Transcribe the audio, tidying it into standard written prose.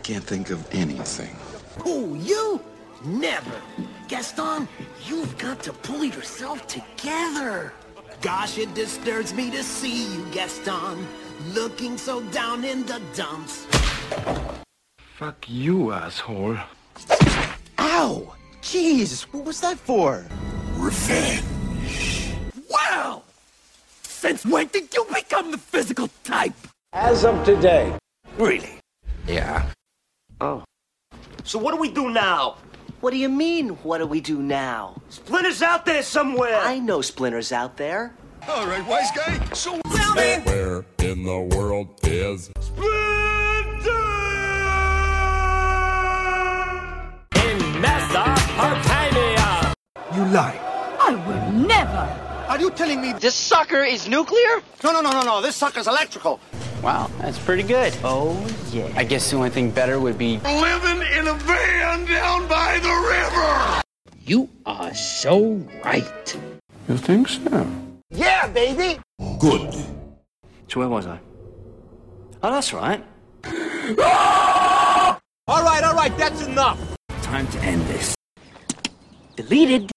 can't think of anything. Who, you? Never. Gaston, you've got to pull yourself together. Gosh, it disturbs me to see you, Gaston, looking so down in the dumps. Fuck you, asshole. Ow! Jeez, what was that for? Revenge. Wow! Since when did you become the physical type? As of today. Really? Yeah. Oh. So what do we do now? What do you mean, what do we do now? Splinter's out there somewhere. I know Splinter's out there. All right, wise guy. So Where in the world is Splinter! In Mesopotamia! You lie. I would never. Are you telling me This sucker is nuclear? No. This sucker's electrical. Wow, that's pretty good. Oh, yeah. I guess the only thing better would be living in a van down by the river? You are so right. You think so? Yeah, baby! Good. So where was I? Oh, that's right. All right, that's enough. Time to end this. Deleted.